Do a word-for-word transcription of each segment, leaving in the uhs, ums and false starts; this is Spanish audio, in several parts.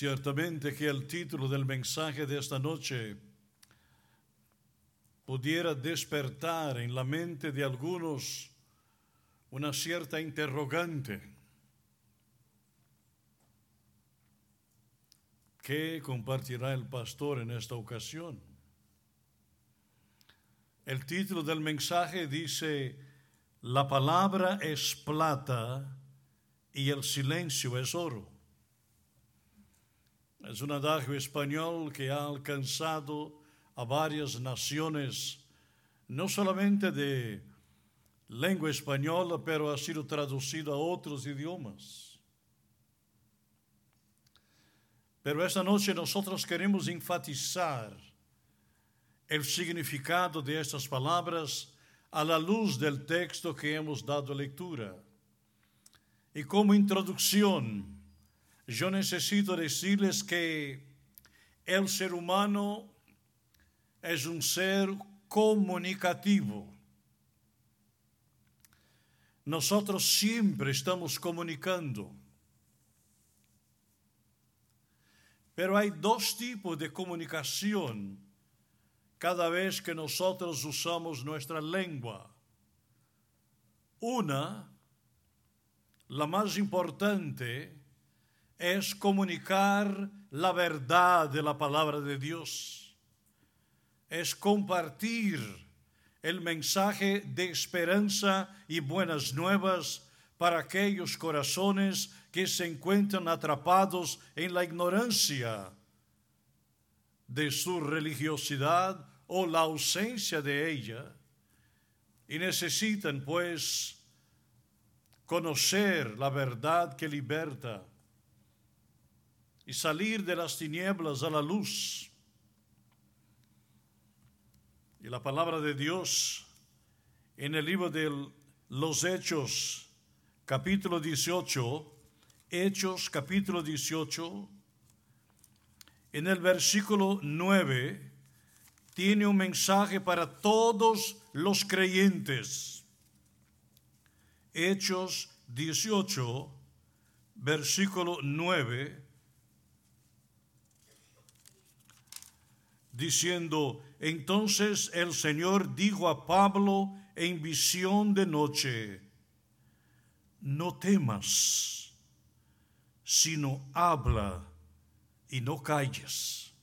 Ciertamente que el título del mensaje de esta noche pudiera despertar en la mente de algunos una cierta interrogante. ¿Qué compartirá el pastor en esta ocasión? El título del mensaje dice: la palabra es plata y el silencio es oro. Es un adagio español que ha alcanzado a varias naciones, no solamente de lengua española, pero ha sido traducido a otros idiomas. Pero esta noche nosotros queremos enfatizar el significado de estas palabras a la luz del texto que hemos dado lectura. Y como introducción, yo necesito decirles que el ser humano es un ser comunicativo. Nosotros siempre estamos comunicando. Pero hay dos tipos de comunicación cada vez que nosotros usamos nuestra lengua. Una, la más importante, es comunicar la verdad de la palabra de Dios. Es compartir el mensaje de esperanza y buenas nuevas para aquellos corazones que se encuentran atrapados en la ignorancia de su religiosidad o la ausencia de ella, y necesitan pues conocer la verdad que liberta y salir de las tinieblas a la luz. Y la palabra de Dios en el libro de los Hechos, capítulo dieciocho, Hechos capítulo dieciocho, en el versículo nueve, tiene un mensaje para todos los creyentes. Hechos dieciocho, versículo nueve, diciendo: entonces el Señor dijo a Pablo en visión de noche: no temas, sino habla y no calles.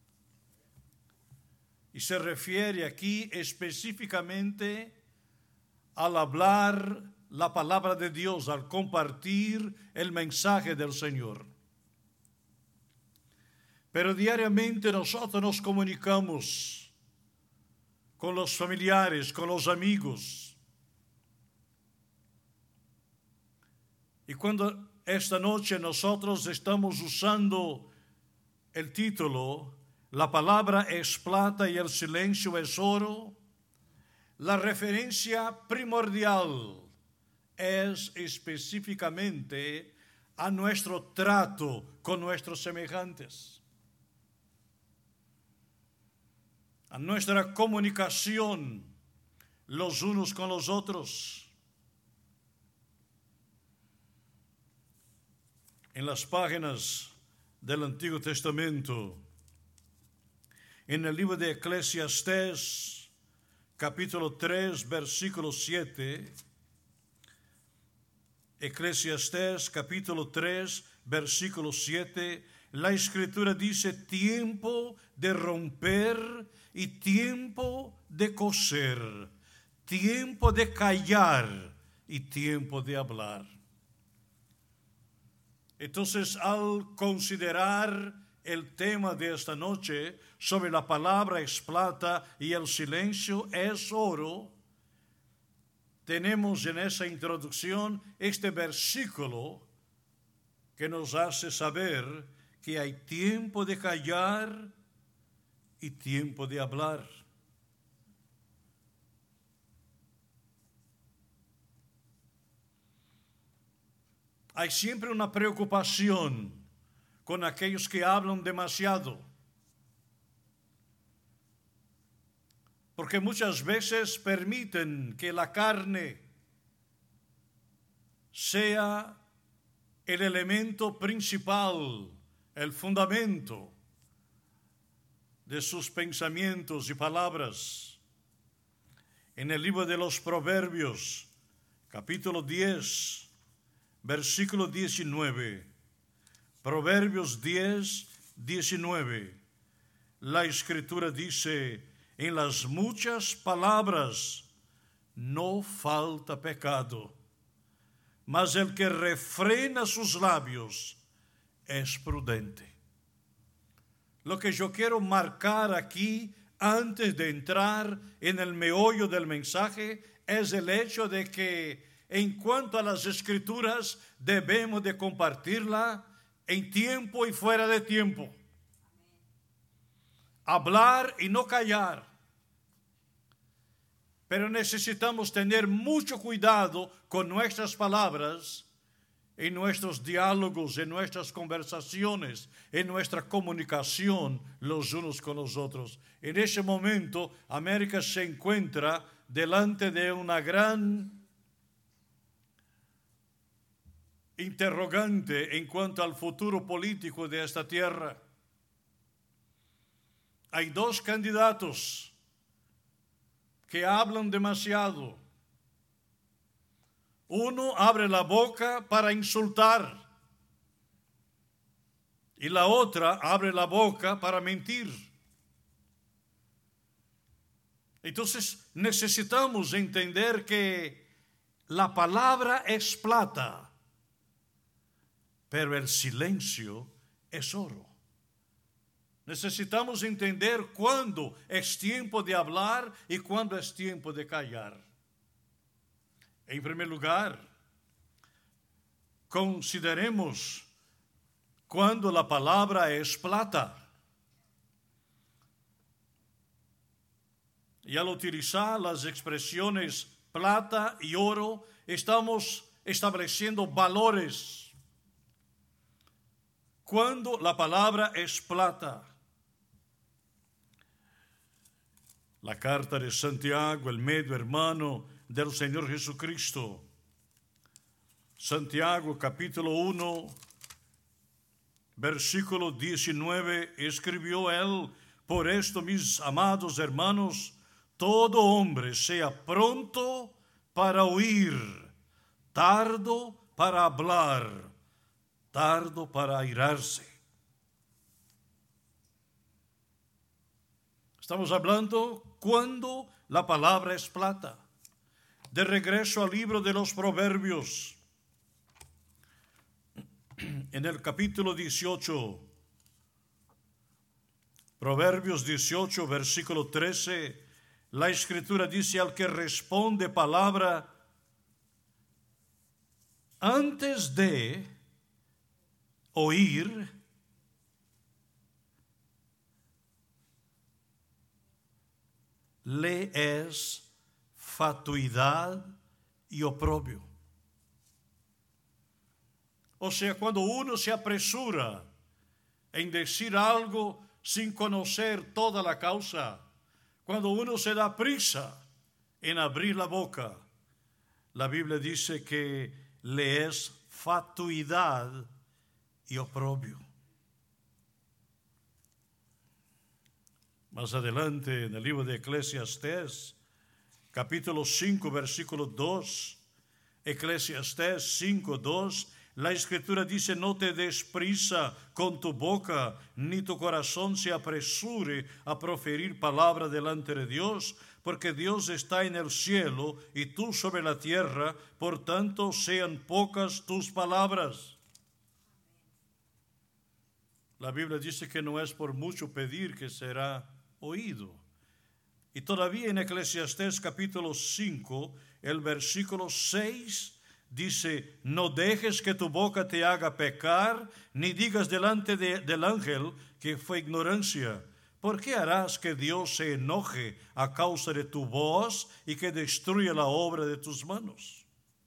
Y se refiere aquí específicamente al hablar la palabra de Dios, al compartir el mensaje del Señor. Pero diariamente nosotros nos comunicamos con los familiares, con los amigos. Y cuando esta noche nosotros estamos usando el título, la palabra es plata y el silencio es oro, la referencia primordial es específicamente a nuestro trato con nuestros semejantes, a nuestra comunicación los unos con los otros. En las páginas del Antiguo Testamento, en el libro de Eclesiastés, capítulo tres, versículo siete, Eclesiastés, capítulo tres, versículo siete, la Escritura dice: tiempo de romper y tiempo de coser, tiempo de callar y tiempo de hablar. Entonces, al considerar el tema de esta noche sobre la palabra es plata y el silencio es oro, tenemos en esa introducción este versículo que nos hace saber que hay tiempo de callar y tiempo de hablar. Hay siempre una preocupación con aquellos que hablan demasiado, porque muchas veces permiten que la carne sea el elemento principal el fundamento de sus pensamientos y palabras. En el libro de los Proverbios, capítulo diez, versículo diecinueve. Proverbios diez, diecinueve. La Escritura dice: en las muchas palabras no falta pecado, mas el que refrena sus labios es prudente. Lo que yo quiero marcar aquí, antes de entrar en el meollo del mensaje, es el hecho de que en cuanto a las Escrituras debemos de compartirla en tiempo y fuera de tiempo. Hablar y no callar. Pero necesitamos tener mucho cuidado con nuestras palabras, en nuestros diálogos, en nuestras conversaciones, en nuestra comunicación los unos con los otros. En ese momento, América se encuentra delante de una gran interrogante en cuanto al futuro político de esta tierra. Hay dos candidatos que hablan demasiado. Uno abre la boca para insultar y la otra abre la boca para mentir. Entonces necesitamos entender que la palabra es plata, pero el silencio es oro. Necesitamos entender cuándo es tiempo de hablar y cuándo es tiempo de callar. En primer lugar, consideremos cuando la palabra es plata. Y al utilizar las expresiones plata y oro, estamos estableciendo valores. Cuando la palabra es plata. La carta de Santiago, el medio hermano del Señor Jesucristo. Santiago capítulo uno, versículo diecinueve, escribió él: por esto, mis amados hermanos, todo hombre sea pronto para oír, tardo para hablar, tardo para airarse. Estamos hablando cuando la palabra es plata. De regreso al libro de los Proverbios, en el capítulo dieciocho, Proverbios dieciocho, versículo trece, la Escritura dice: al que responde palabra antes de oír, le es fatuidad y oprobio. O sea, cuando uno se apresura en decir algo sin conocer toda la causa, cuando uno se da prisa en abrir la boca, la Biblia dice que le es fatuidad y oprobio. Más adelante en el libro de Eclesiastés, capítulo cinco, versículo dos, Eclesiastés cinco, dos, la Escritura dice: no te des prisa con tu boca, ni tu corazón se apresure a proferir palabra delante de Dios, porque Dios está en el cielo y tú sobre la tierra, por tanto sean pocas tus palabras. La Biblia dice que no es por mucho pedir que será oído. Y todavía en Eclesiastés capítulo cinco, el versículo seis, dice: no dejes que tu boca te haga pecar, ni digas delante de, del ángel que fue ignorancia. ¿Por qué harás que Dios se enoje a causa de tu voz y que destruya la obra de tus manos?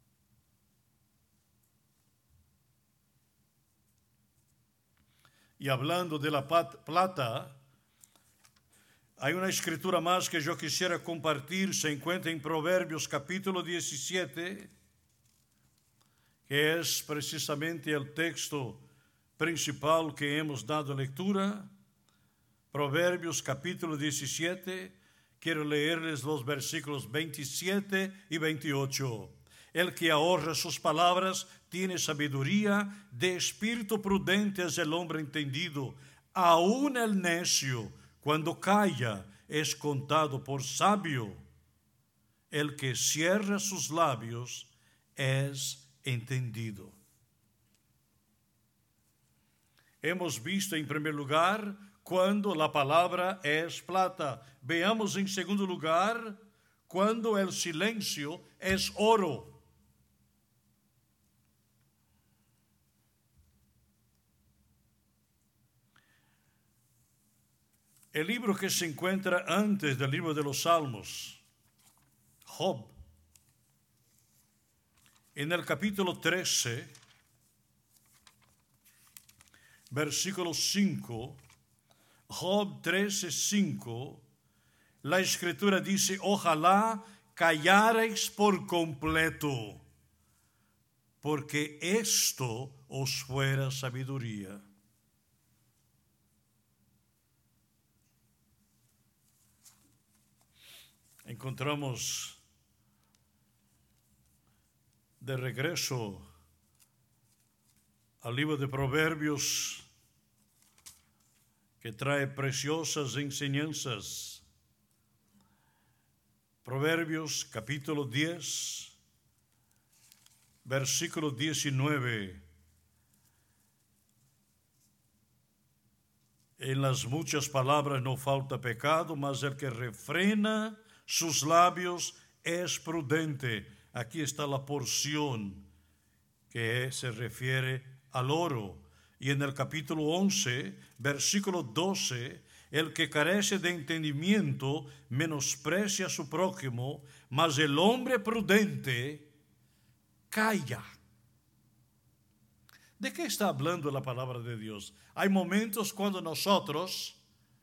Y hablando de la plata, hay una escritura más que yo quisiera compartir. Se encuentra en Proverbios capítulo diecisiete, que es precisamente el texto principal que hemos dado lectura, Proverbios capítulo diecisiete, quiero leerles los versículos veintisiete y veintiocho. El que ahorra sus palabras tiene sabiduría, de espíritu prudente es el hombre entendido. Aún el necio, cuando calla, es contado por sabio. El que cierra sus labios es entendido. Hemos visto en primer lugar cuando la palabra es plata. Veamos en segundo lugar cuando el silencio es oro. El libro que se encuentra antes del libro de los Salmos, Job, en el capítulo trece, versículo cinco, Job trece, cinco, la Escritura dice: ojalá callarais por completo, porque esto os fuera sabiduría. Encontramos de regreso al libro de Proverbios, que trae preciosas enseñanzas. Proverbios capítulo diez, versículo diecinueve. En las muchas palabras no falta pecado, mas el que refrena sus labios es prudente. Aquí está la porción que se refiere al oro. Y en el capítulo once, versículo doce, el que carece de entendimiento menosprecia a su prójimo, mas el hombre prudente calla. ¿De qué está hablando la palabra de Dios? Hay momentos cuando nosotros,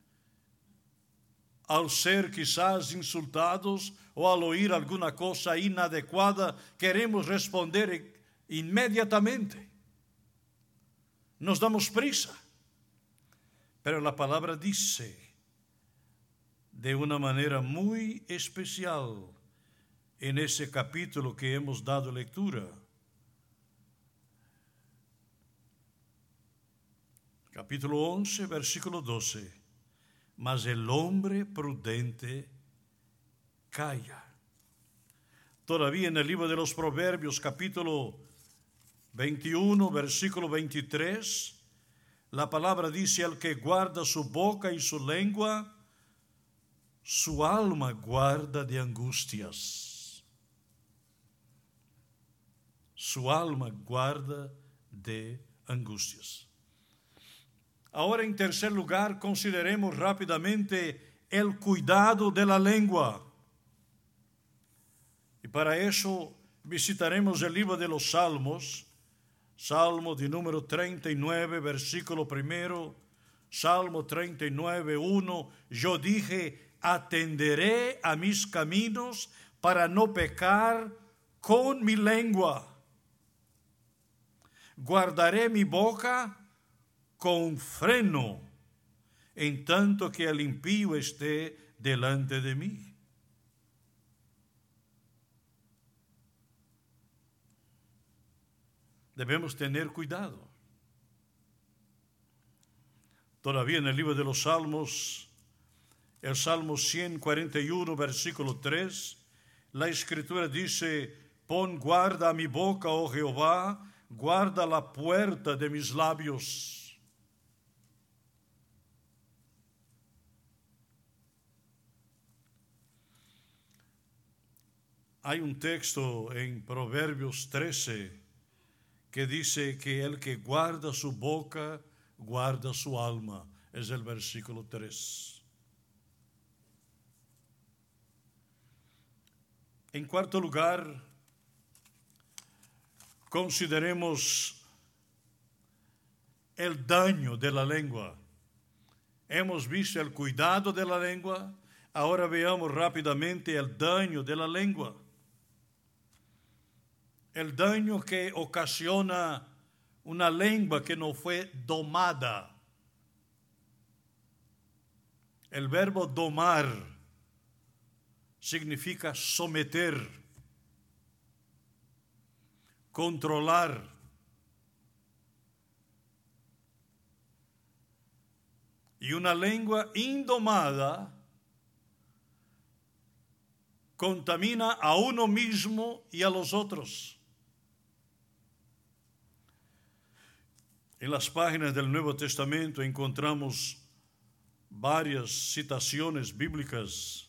al ser quizás insultados o al oír alguna cosa inadecuada, queremos responder inmediatamente. Nos damos prisa. Pero la palabra dice de una manera muy especial en ese capítulo que hemos dado lectura. Capítulo once, versículo doce. Mas el hombre prudente calla. Todavía en el libro de los Proverbios, capítulo veintiuno, versículo veintitrés, la palabra dice: el que guarda su boca y su lengua, su alma guarda de angustias. Su alma guarda de angustias. Ahora, en tercer lugar, consideremos rápidamente el cuidado de la lengua. Y para eso visitaremos el libro de los Salmos, Salmo de número treinta y nueve, versículo primero, Salmo treinta y nueve, uno. Yo dije: atenderé a mis caminos para no pecar con mi lengua. Guardaré mi boca con freno, en tanto que el impío esté delante de mí. Debemos tener cuidado. Todavía en el libro de los Salmos, el Salmo ciento cuarenta y uno, versículo tres, la Escritura dice: pon guarda a mi boca, oh Jehová, guarda la puerta de mis labios. Hay un texto en Proverbios trece que dice que el que guarda su boca, guarda su alma. Es el versículo tres. En cuarto lugar, consideremos el daño de la lengua. Hemos visto el cuidado de la lengua, ahora veamos rápidamente el daño de la lengua. El daño que ocasiona una lengua que no fue domada. El verbo domar significa someter, controlar. Y una lengua indomada contamina a uno mismo y a los otros. En las páginas del Nuevo Testamento encontramos varias citaciones bíblicas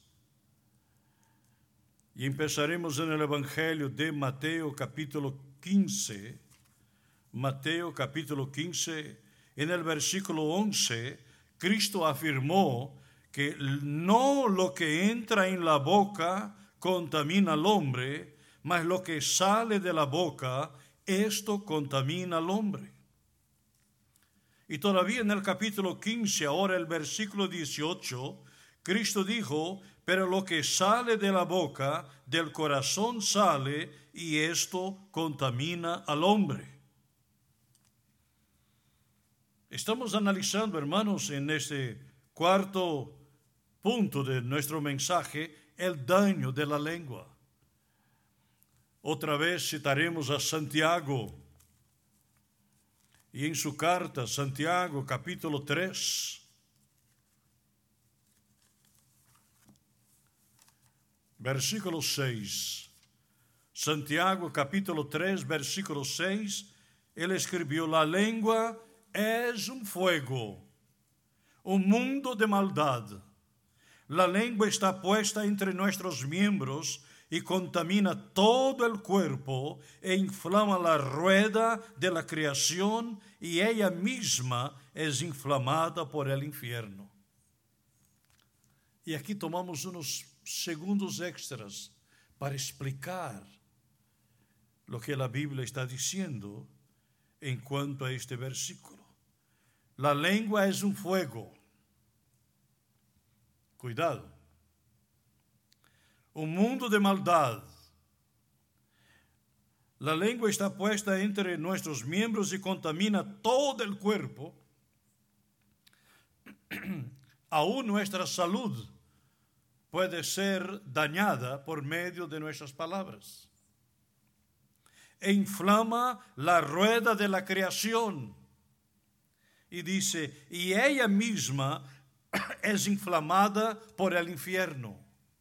y empezaremos en el Evangelio de Mateo capítulo quince. Mateo capítulo quince, en el versículo once, Cristo afirmó que no lo que entra en la boca contamina al hombre, mas lo que sale de la boca, esto contamina al hombre. Y todavía en el capítulo quince, ahora el versículo dieciocho, Cristo dijo, pero lo que sale de la boca, del corazón sale, y esto contamina al hombre. Estamos analizando, hermanos, en este cuarto punto de nuestro mensaje, el daño de la lengua. Otra vez citaremos a Santiago. Y en su carta, Santiago, capítulo tres, versículo seis. Santiago, capítulo tres, versículo seis, él escribió, la lengua es un fuego, un mundo de maldad. La lengua está puesta entre nuestros miembros y contamina todo el cuerpo e inflama la rueda de la creación y ella misma es inflamada por el infierno. Y aquí tomamos unos segundos extras para explicar lo que la Biblia está diciendo en cuanto a este versículo. La lengua es un fuego. Cuidado. Un mundo de maldad. La lengua está puesta entre nuestros miembros y contamina todo el cuerpo. Aún nuestra salud puede ser dañada por medio de nuestras palabras. E inflama la rueda de la creación. Y dice, y ella misma es inflamada por el infierno.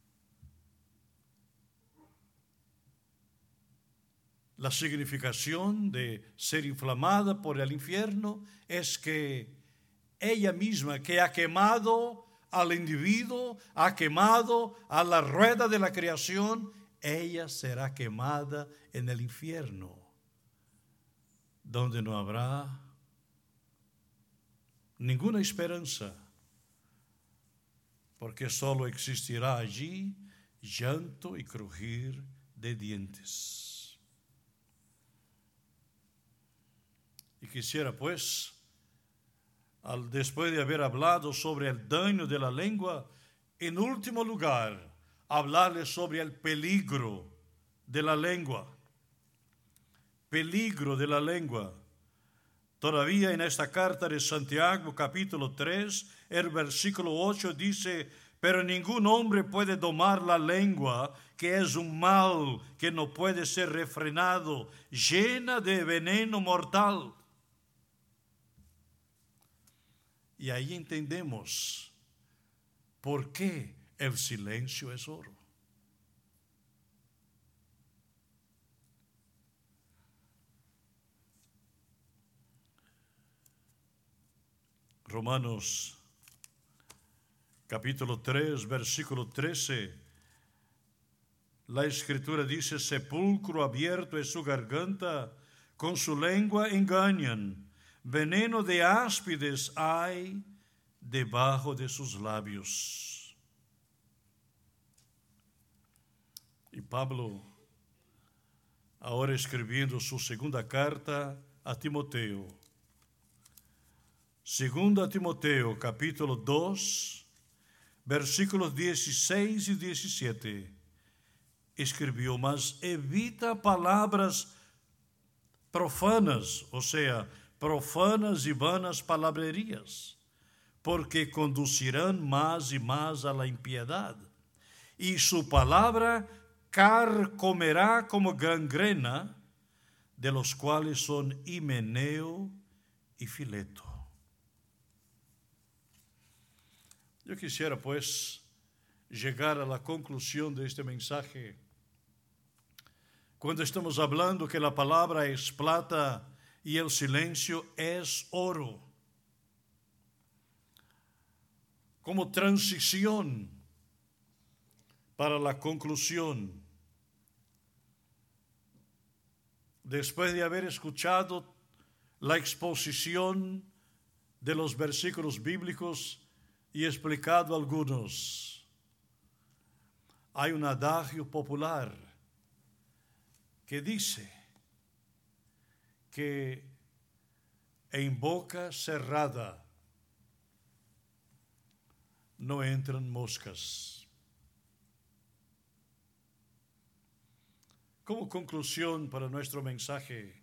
La significación de ser inflamada por el infierno es que ella misma, que ha quemado al individuo, ha quemado a la rueda de la creación, ella será quemada en el infierno, donde no habrá ninguna esperanza, porque solo existirá allí llanto y crujir de dientes. Y quisiera pues, al, después de haber hablado sobre el daño de la lengua, en último lugar, hablarles sobre el peligro de la lengua. Peligro de la lengua. Todavía en esta carta de Santiago, capítulo tres, el versículo ocho dice, pero ningún hombre puede domar la lengua, que es un mal que no puede ser refrenado, llena de veneno mortal. Y ahí entendemos por qué el silencio es oro. Romanos capítulo tres, versículo trece. La Escritura dice, sepulcro abierto es su garganta, con su lengua engañan. Veneno de áspides hay debajo de sus labios. Y Pablo, ahora escribiendo su segunda carta a Timoteo, segunda Timoteo, capítulo dos, versículos dieciséis y diecisiete, escribió, mas evita palabras profanas, o sea, profanas y vanas palabrerías, porque conducirán más y más a la impiedad, y su palabra carcomerá como gangrena, de los cuales son Himeneo y Fileto. Yo quisiera pues llegar a la conclusión de este mensaje cuando estamos hablando que la palabra es plata y el silencio es oro. Como transición para la conclusión, después de haber escuchado la exposición de los versículos bíblicos y explicado algunos, hay un adagio popular que dice que en boca cerrada no entran moscas. Como conclusión para nuestro mensaje,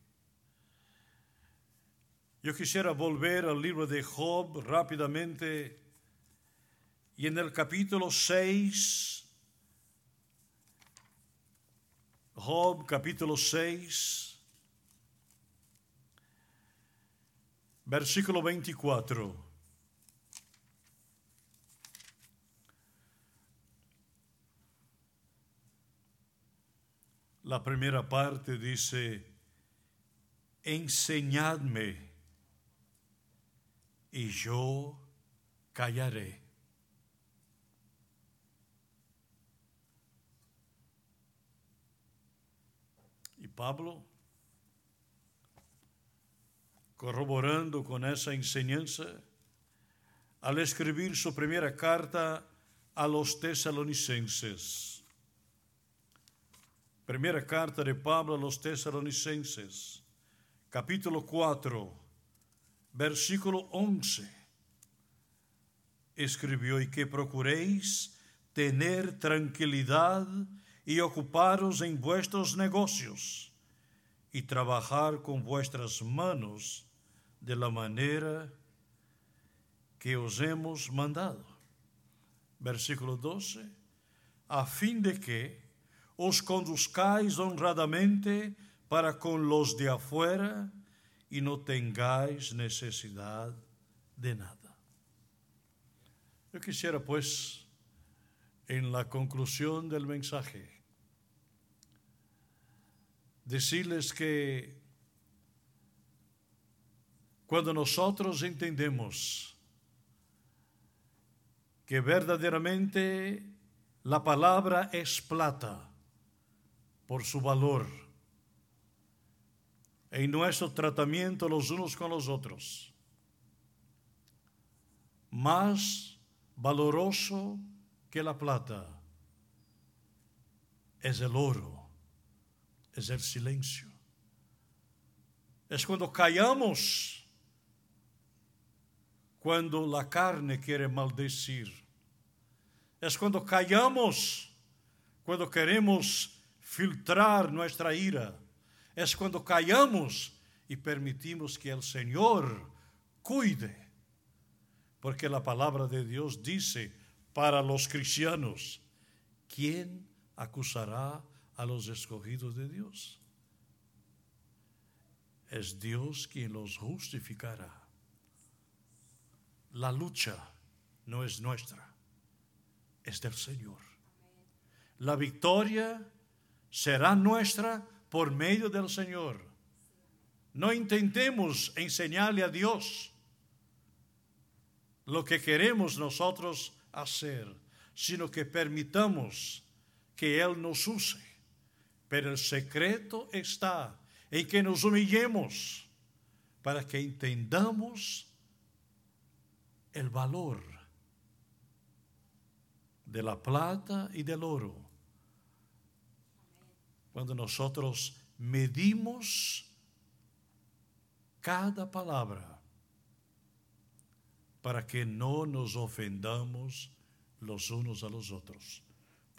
yo quisiera volver al libro de Job rápidamente y en el capítulo seis, Job capítulo seis, versículo veinticuatro. La primera parte dice, enseñadme y yo callaré. Y Pablo, corroborando con esa enseñanza, al escribir su primera carta a los tesalonicenses, primera carta de Pablo a los tesalonicenses, capítulo cuatro, versículo once, escribió, y que procuréis tener tranquilidad y ocuparos en vuestros negocios y trabajar con vuestras manos de la manera que os hemos mandado. Versículo doce, a fin de que os conduzcáis honradamente para con los de afuera y no tengáis necesidad de nada. Yo quisiera pues, en la conclusión del mensaje, decirles que cuando nosotros entendemos que verdaderamente la palabra es plata por su valor en nuestro tratamiento los unos con los otros, más valoroso que la plata es el oro, es el silencio. Es cuando callamos, cuando la carne quiere maldecir. Es cuando callamos, cuando queremos filtrar nuestra ira. Es cuando callamos y permitimos que el Señor cuide. Porque la palabra de Dios dice para los cristianos, ¿quién acusará a los escogidos de Dios? Es Dios quien los justificará. La lucha no es nuestra, es del Señor. La victoria será nuestra por medio del Señor. No intentemos enseñarle a Dios lo que queremos nosotros hacer, sino que permitamos que Él nos use. Pero el secreto está en que nos humillemos para que entendamos el valor de la plata y del oro. Cuando nosotros medimos cada palabra para que no nos ofendamos los unos a los otros.